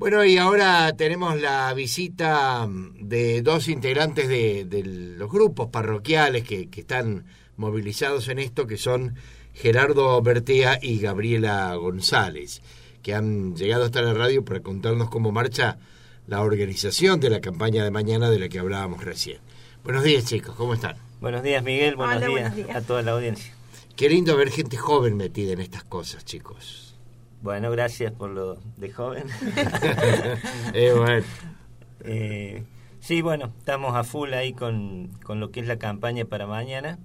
Bueno, y ahora tenemos la visita de dos integrantes de los grupos parroquiales que están movilizados en esto, que son Gerardo Bertea y Gabriela González, que han llegado hasta la radio para contarnos cómo marcha la organización de la campaña de mañana de la que hablábamos recién. Buenos días, chicos, ¿cómo están? Buenos días, Miguel, buenos Hola, días a toda la audiencia. Qué lindo ver gente joven metida en estas cosas, chicos. Bueno, gracias por lo de joven. Bueno. Sí, bueno, estamos a full ahí con lo que es la campaña para mañana.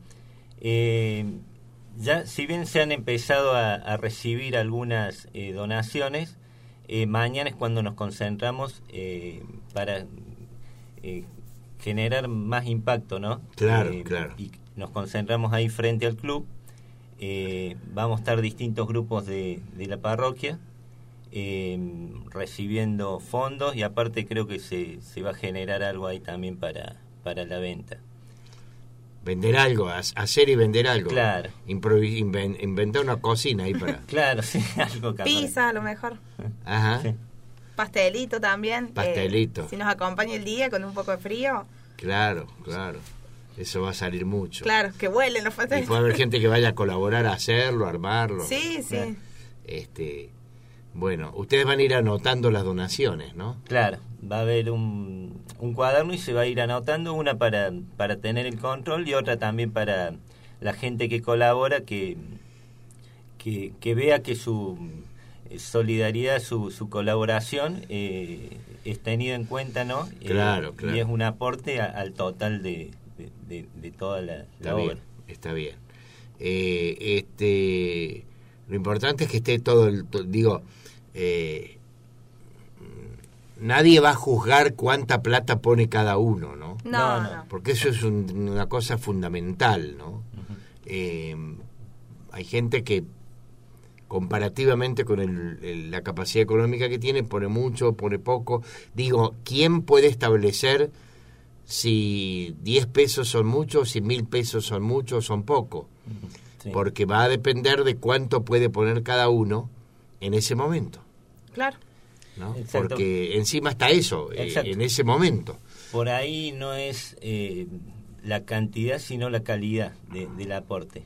Ya, si bien se han empezado a recibir algunas donaciones, mañana es cuando nos concentramos para generar más impacto, ¿no? Claro. Y nos concentramos ahí frente al club. Vamos a estar distintos grupos de la parroquia recibiendo fondos, y aparte creo que se va a generar algo ahí también para la venta. Vender algo, hacer y vender algo. Claro. Inventar una cocina ahí para... Claro, sí, algo capaz. Pizza, a lo mejor. Ajá. Sí. Pastelito también. Pastelito. Si nos acompaña el día con un poco de frío. Claro. Eso va a salir mucho. Claro, que vuelen los Y pastelitos. puede haber gente que vaya a colaborar a hacerlo, a armarlo. Sí. Bueno, ustedes van a ir anotando las donaciones, ¿no? Claro, va a haber un cuaderno y se va a ir anotando, una para tener el control y otra también para la gente que colabora, que vea que su solidaridad, su colaboración es tenida en cuenta, ¿no? Claro. Y es un aporte al total de toda la obra. Está bien. Lo importante es que esté todo nadie va a juzgar cuánta plata pone cada uno, ¿no? No. Porque eso es una cosa fundamental, ¿no? Uh-huh. Hay gente que comparativamente con la capacidad económica que tiene, pone mucho, pone poco. Digo, ¿quién puede establecer si 10 pesos son muchos, si 1.000 pesos son muchos o son poco? Sí. Porque va a depender de cuánto puede poner cada uno en ese momento. Claro. ¿No? Exacto. Porque encima está eso, en ese momento. Por ahí no es la cantidad, sino la calidad del aporte.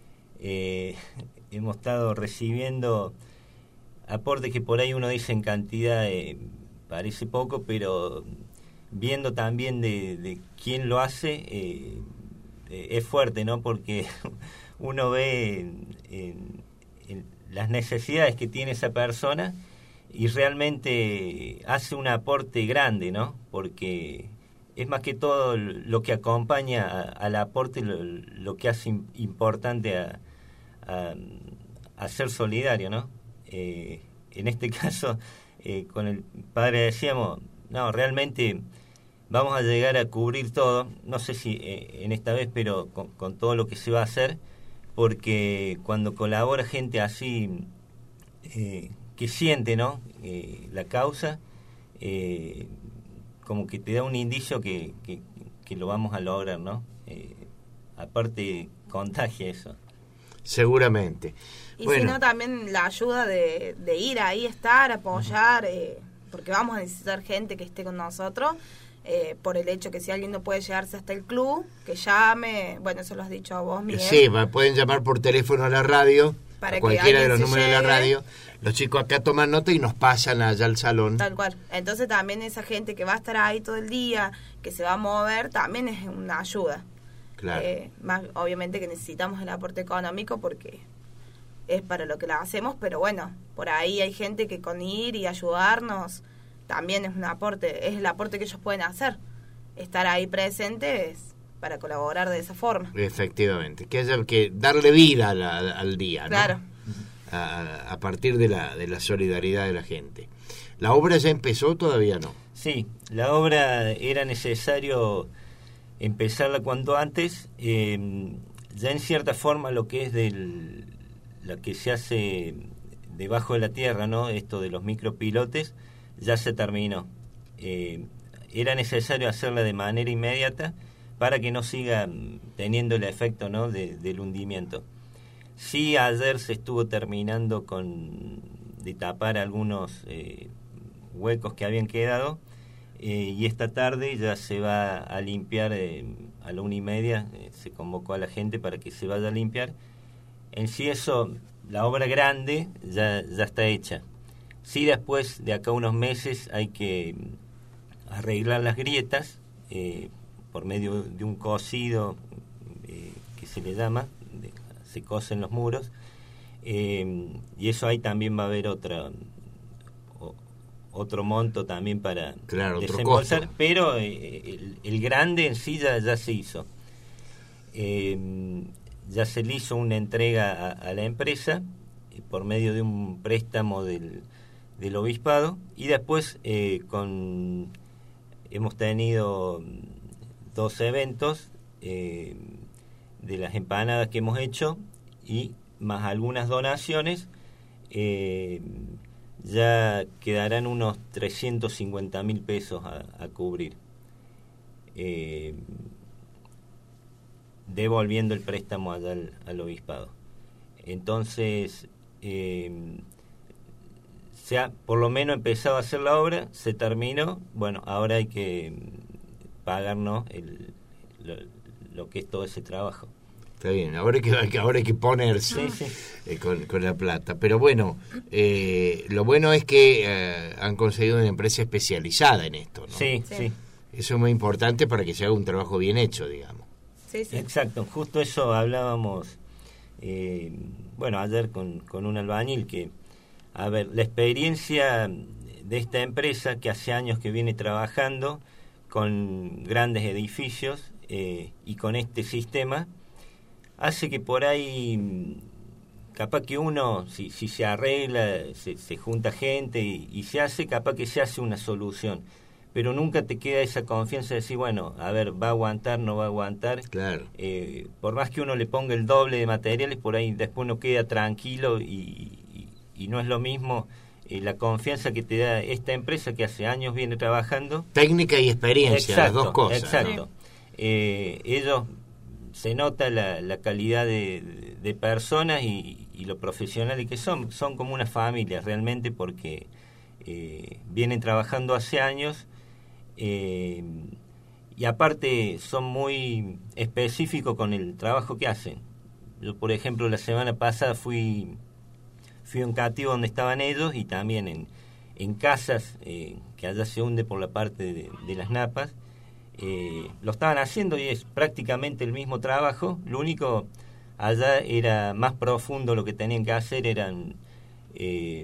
Hemos estado recibiendo aportes que por ahí uno dice en cantidad parece poco, pero viendo también de quién lo hace, es fuerte, ¿no? Porque uno ve en las necesidades que tiene esa persona y realmente hace un aporte grande, ¿no? Porque es más que todo lo que acompaña al aporte, lo que hace importante a ser solidario, ¿no? En este caso, con el padre decíamos, no, realmente vamos a llegar a cubrir todo, no sé si en esta vez, pero con todo lo que se va a hacer, porque cuando colabora gente así, que siente, ¿no? La causa, como que te da un indicio que lo vamos a lograr, ¿no? Aparte, contagia eso. Seguramente. Y bueno, si no, también la ayuda de ir ahí, estar, apoyar, porque vamos a necesitar gente que esté con nosotros, por el hecho que si alguien no puede llegarse hasta el club, que llame, bueno, eso lo has dicho a vos, Miguel. Sí, pueden llamar por teléfono a la radio, Para a que cualquiera de alguien los se números de la llegue. radio. Los chicos acá toman nota y nos pasan allá al salón. Tal cual. Entonces también esa gente que va a estar ahí todo el día, que se va a mover, también es una ayuda. Claro. Más obviamente que necesitamos el aporte económico porque es para lo que la hacemos, pero bueno, por ahí hay gente que con ir y ayudarnos también es un aporte, es el aporte que ellos pueden hacer. Estar ahí presentes para colaborar de esa forma. Efectivamente, que haya que darle vida al día, ¿no? Claro. A partir de la solidaridad de la gente. ¿La obra ya empezó o todavía no? Sí, la obra era necesario empezarla cuanto antes. Ya en cierta forma lo que es lo que se hace debajo de la tierra, ¿no? Esto de los micropilotes ya se terminó. Era necesario hacerla de manera inmediata para que no siga teniendo el efecto, ¿no? del hundimiento. Sí, ayer se estuvo terminando de tapar algunos huecos que habían quedado, y esta tarde ya se va a limpiar, a la 1:30 se convocó a la gente para que se vaya a limpiar. En sí eso, la obra grande ya está hecha. Sí, después de acá unos meses hay que arreglar las grietas por medio de un cosido que se le llama, se cosen los muros, y eso ahí también va a haber otro monto también para desembolsar, pero el grande en sí ya se hizo. Ya se le hizo una entrega a la empresa por medio de un préstamo del obispado, y después hemos tenido 2 eventos de las empanadas que hemos hecho, y más algunas donaciones. Ya quedarán unos 350.000 pesos a cubrir, devolviendo el préstamo allá al obispado. Entonces se ha por lo menos empezado a hacer la obra, se terminó. Bueno, ahora hay que pagarnos lo que es todo ese trabajo. Está bien, ahora hay que ponerse con la plata. Pero bueno, lo bueno es que han conseguido una empresa especializada en esto, ¿no? Sí. Eso es muy importante para que se haga un trabajo bien hecho, digamos. Sí. Exacto, justo eso hablábamos, ayer con un albañil, que, a ver, la experiencia de esta empresa, que hace años que viene trabajando con grandes edificios y con este sistema, hace que por ahí, capaz que uno, si se arregla, se junta gente y se hace, capaz que se hace una solución. Pero nunca te queda esa confianza de decir, bueno, a ver, ¿va a aguantar, no va a aguantar? Claro. Por más que uno le ponga el doble de materiales, por ahí después uno queda tranquilo y no es lo mismo la confianza que te da esta empresa que hace años viene trabajando. Técnica y experiencia, exacto, las dos cosas. Exacto. ¿No? Ellos, se nota la calidad de personas y lo profesionales que son como una familia realmente, porque vienen trabajando hace años, y aparte son muy específicos con el trabajo que hacen. Yo, por ejemplo, la semana pasada fui a un cativo donde estaban ellos, y también en casas que allá se hunde por la parte de las napas. Lo estaban haciendo y es prácticamente el mismo trabajo. Lo único, allá era más profundo, lo que tenían que hacer eran de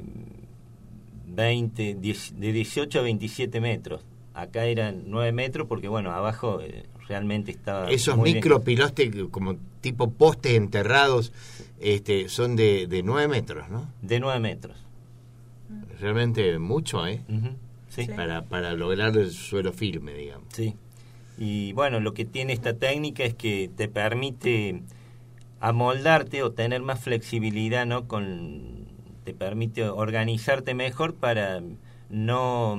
18 a 27 metros. Acá eran 9 metros porque, bueno, abajo realmente estaba... Esos muy micropilotes como tipo postes enterrados son de 9 metros, ¿no? De 9 metros. Realmente mucho, ¿eh? Uh-huh. Sí. Para lograr el suelo firme, digamos. Sí. Y bueno, lo que tiene esta técnica es que te permite amoldarte o tener más flexibilidad, ¿no? Te permite organizarte mejor para no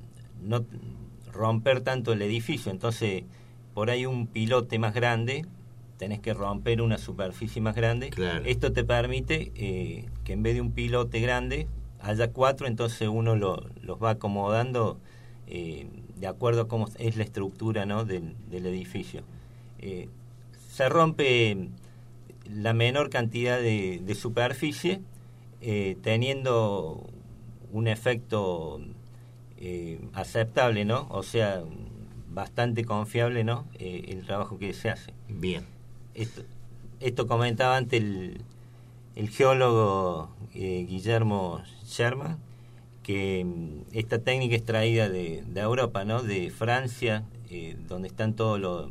romper tanto el edificio. Entonces, por ahí un pilote más grande, tenés que romper una superficie más grande. Claro. Esto te permite que en vez de un pilote grande haya 4, entonces uno los va acomodando de acuerdo a cómo es la estructura, ¿no? del edificio. Se rompe la menor cantidad de superficie, teniendo un efecto aceptable, ¿no? O sea, bastante confiable, ¿no? El trabajo que se hace. Bien. Esto comentaba antes el geólogo Guillermo Sherman, que esta técnica es traída de Europa, ¿no? De Francia, donde están todos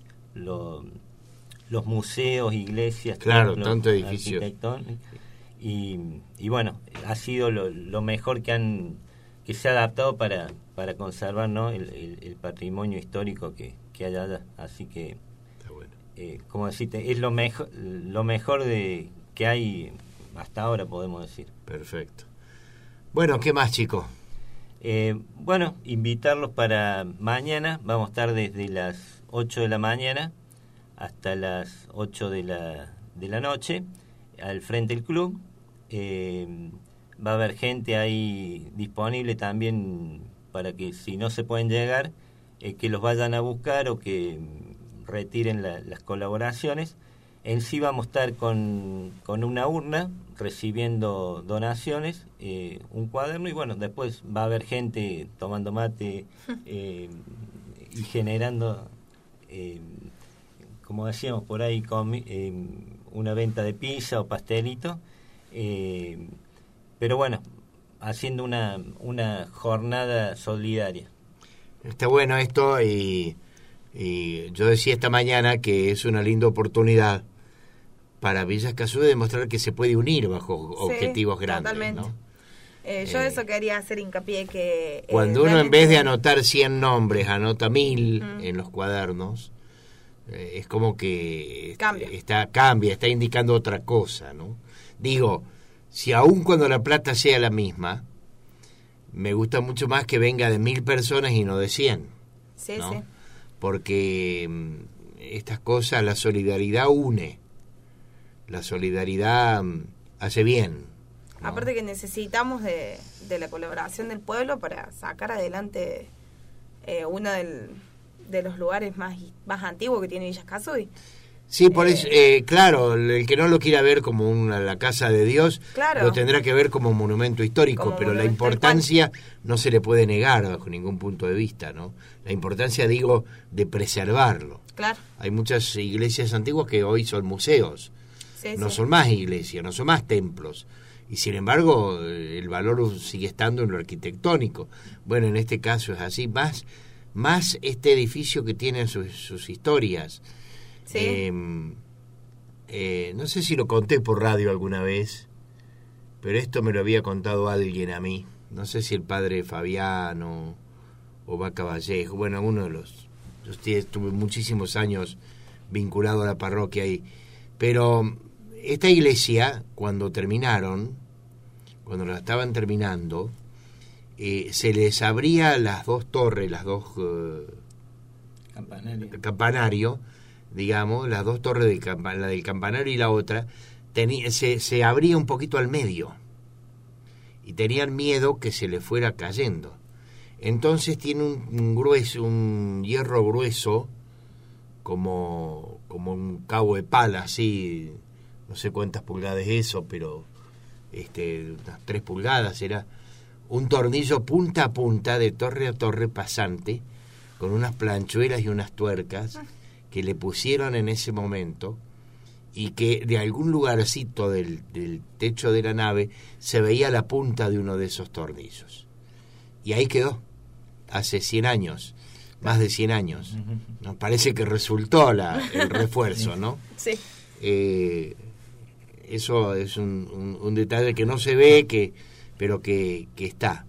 los museos, iglesias, claro, templos, tanto edificios. Y bueno, ha sido lo mejor que se ha adaptado para conservar, ¿no? el patrimonio histórico que hay allá. Así que, está bueno. Como decirte, es lo mejor que hay hasta ahora, podemos decir. Perfecto. Bueno, ¿qué más, chicos? Bueno, invitarlos para mañana. Vamos a estar desde las 8 de la mañana hasta las 8 de la noche al frente del club. va a haber gente ahí disponible también para que si no se pueden llegar, que los vayan a buscar o que retiren las colaboraciones. En sí vamos a estar con una urna recibiendo donaciones, un cuaderno, y bueno, después va a haber gente tomando mate y generando, como decíamos por ahí, una venta de pizza o pastelito, pero bueno, haciendo una jornada solidaria. Está bueno esto, y yo decía esta mañana que es una linda oportunidad para Villa Escazú de demostrar que se puede unir bajo objetivos grandes, totalmente. ¿no? Yo eso quería hacer hincapié, que cuando uno en vez de anotar 100 nombres anota 1000 en los cuadernos, es como que cambia, está indicando otra cosa, ¿no? Digo, si aun cuando la plata sea la misma, me gusta mucho más que venga de 1000 personas y no de 100, sí, ¿no? sí. Porque estas cosas, la solidaridad une, la solidaridad hace bien, ¿no? Aparte que necesitamos de la colaboración del pueblo para sacar adelante uno de los lugares más antiguos que tiene Villa Escazú. Sí, por eso, claro, el que no lo quiera ver como la casa de Dios, claro, lo tendrá que ver como monumento histórico, pero monumento, la importancia no se le puede negar bajo ningún punto de vista, ¿no? La importancia, digo, de preservarlo. Claro. Hay muchas iglesias antiguas que hoy son museos, no son más iglesias, no son más templos, y sin embargo el valor sigue estando en lo arquitectónico. Bueno, en este caso es así, más este edificio que tiene sus historias. Sí. No sé si lo conté por radio alguna vez, pero esto me lo había contado alguien a mí, no sé si el padre Fabiano o Vaca Vallejo, bueno, uno de los... Yo estuve muchísimos años vinculado a la parroquia ahí, pero esta iglesia, cuando la estaban terminando, se les abría las dos torres, las dos campanario, digamos, las dos torres la del campanario y la otra, se abría un poquito al medio y tenían miedo que se le fuera cayendo. Entonces tiene un hierro grueso, como un cabo de pala, así, no sé cuántas pulgadas es eso, pero unas 3 pulgadas era, un tornillo punta a punta, de torre a torre pasante, con unas planchuelas y unas tuercas que le pusieron en ese momento, y que de algún lugarcito del techo de la nave se veía la punta de uno de esos tornillos. Y ahí quedó, hace 100 años, más de 100 años. Nos parece que resultó el refuerzo, ¿no? Sí. Eso es un detalle que no se ve, pero que está.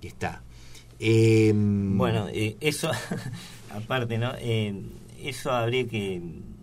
Bueno, eso, aparte, ¿no? Eso habría que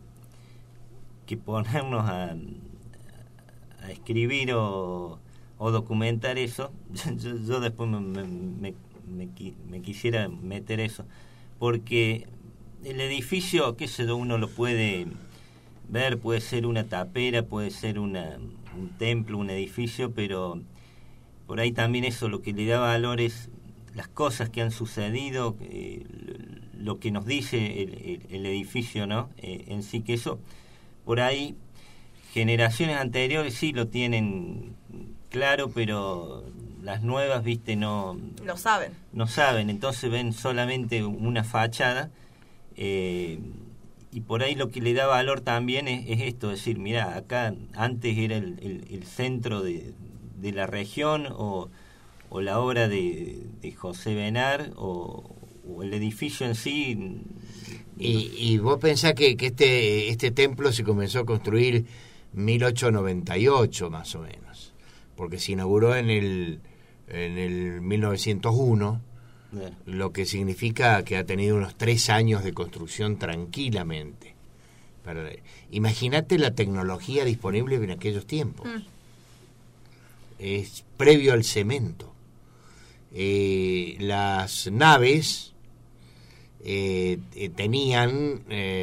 ponernos a escribir o documentar eso. Yo después me quisiera meter eso, porque el edificio, qué sé yo, uno lo puede ver, puede ser una tapera, puede ser un templo, un edificio, pero por ahí también eso lo que le da valor es las cosas que han sucedido, lo que nos dice el edificio, ¿no? En sí, que eso por ahí generaciones anteriores sí lo tienen claro, pero las nuevas, viste, no saben, entonces ven solamente una fachada, y por ahí lo que le da valor también es esto, decir, mirá, acá antes era el centro de la región, o la obra de José Benar, o el edificio en sí. Y vos pensás que este templo se comenzó a construir 1898 más o menos, porque se inauguró en el 1901, lo que significa que ha tenido unos 3 años de construcción tranquilamente. Imagínate la tecnología disponible en aquellos tiempos. Es previo al cemento. Las naves tenían,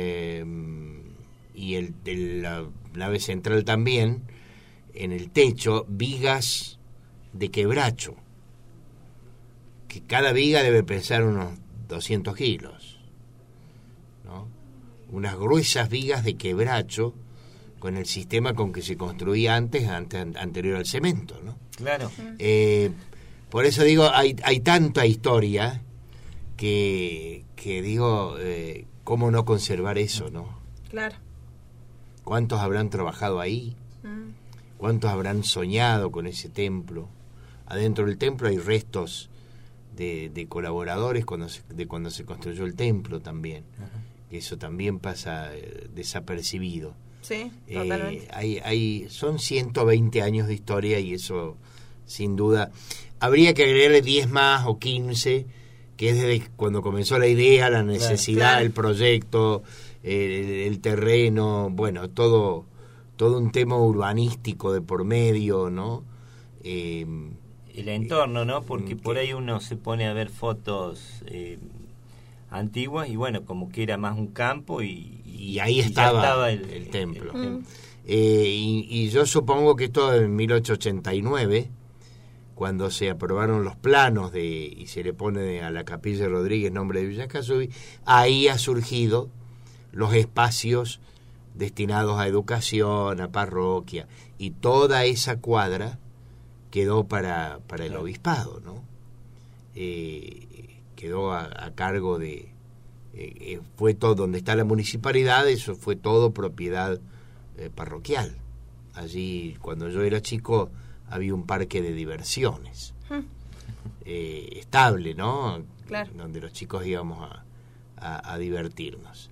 y la nave central también, en el techo, vigas de quebracho, que cada viga debe pesar unos 200 kilos, ¿no? Unas gruesas vigas de quebracho con el sistema con que se construía anterior al cemento, ¿no? Claro. Por eso digo, hay tanta historia que digo, ¿cómo no conservar eso, no? Claro. ¿Cuántos habrán trabajado ahí? ¿Cuántos habrán soñado con ese templo? Adentro del templo hay restos de colaboradores cuando se construyó el templo también. Ajá. Eso también pasa desapercibido. Sí, totalmente. Son 120 años de historia y eso, sin duda, habría que agregarle 10 más o 15, que es desde cuando comenzó la idea, la necesidad, claro. El proyecto, el terreno, bueno, todo un tema urbanístico de por medio, ¿no? El entorno, ¿no? Porque por ahí uno se pone a ver fotos antiguas y bueno, como que era más un campo y ahí estaba el templo. Y yo supongo que esto en 1889, cuando se aprobaron los planos y se le pone a la Capilla de Rodríguez nombre de Villa Casubi, ahí ha surgido los espacios destinados a educación, a parroquia, y toda esa cuadra quedó para el obispado, ¿no? Quedó a cargo de... fue todo, donde está la municipalidad, eso fue todo propiedad parroquial. Allí, cuando yo era chico, había un parque de diversiones. Estable, ¿no? Claro. Donde los chicos íbamos a divertirnos.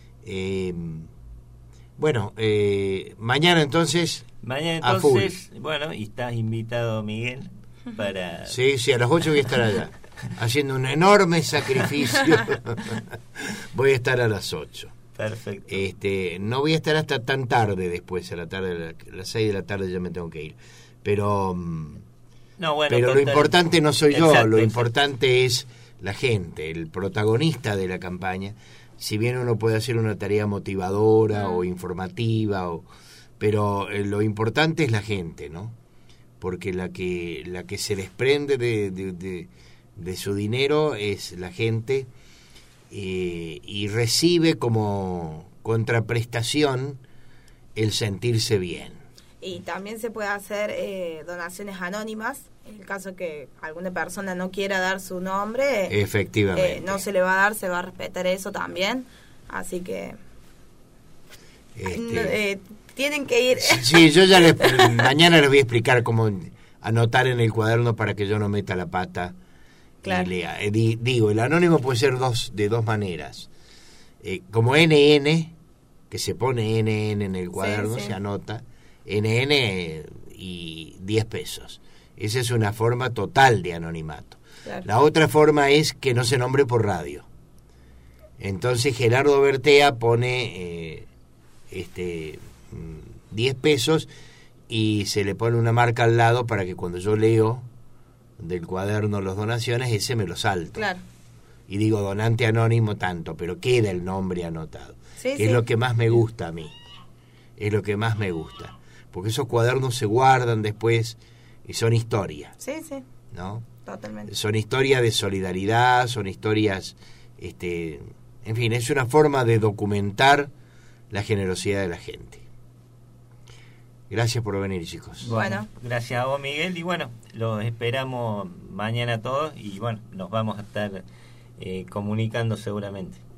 Bueno, mañana entonces, bueno, y estás invitado, Miguel, para... Sí, a las 8 voy a estar allá, haciendo un enorme sacrificio. Voy a estar a las 8. Perfecto. No voy a estar hasta tan tarde después, a la tarde, a las 6 de la tarde ya me tengo que ir. Pero lo importante no soy yo, exacto, lo importante es la gente, el protagonista de la campaña. Si bien uno puede hacer una tarea motivadora o informativa, pero lo importante es la gente, ¿no? Porque la que se desprende de su dinero es la gente, y recibe como contraprestación el sentirse bien. Y también se puede hacer donaciones anónimas. En el caso que alguna persona no quiera dar su nombre, efectivamente, no se le va a dar, se va a respetar eso también. Así que tienen que ir. Sí, yo ya mañana les voy a explicar cómo anotar en el cuaderno para que yo no meta la pata. Claro. Digo, el anónimo puede ser de dos maneras. Como NN, que se pone NN en el cuaderno, sí. Se anota NN y 10 pesos. Esa es una forma total de anonimato. Claro. La otra forma es que no se nombre por radio. Entonces Gerardo Bertea pone 10 pesos y se le pone una marca al lado para que cuando yo leo del cuaderno las donaciones, ese me lo salto. Claro. Y digo donante anónimo tanto, pero queda el nombre anotado. Sí, que es lo que más me gusta a mí. Es lo que más me gusta. Porque esos cuadernos se guardan después y son historias. Sí, ¿no? Totalmente. Son historias de solidaridad, son historias, en fin, es una forma de documentar la generosidad de la gente. Gracias por venir, chicos. Bueno, gracias a vos, Miguel, y bueno, los esperamos mañana todos y bueno, nos vamos a estar comunicando seguramente.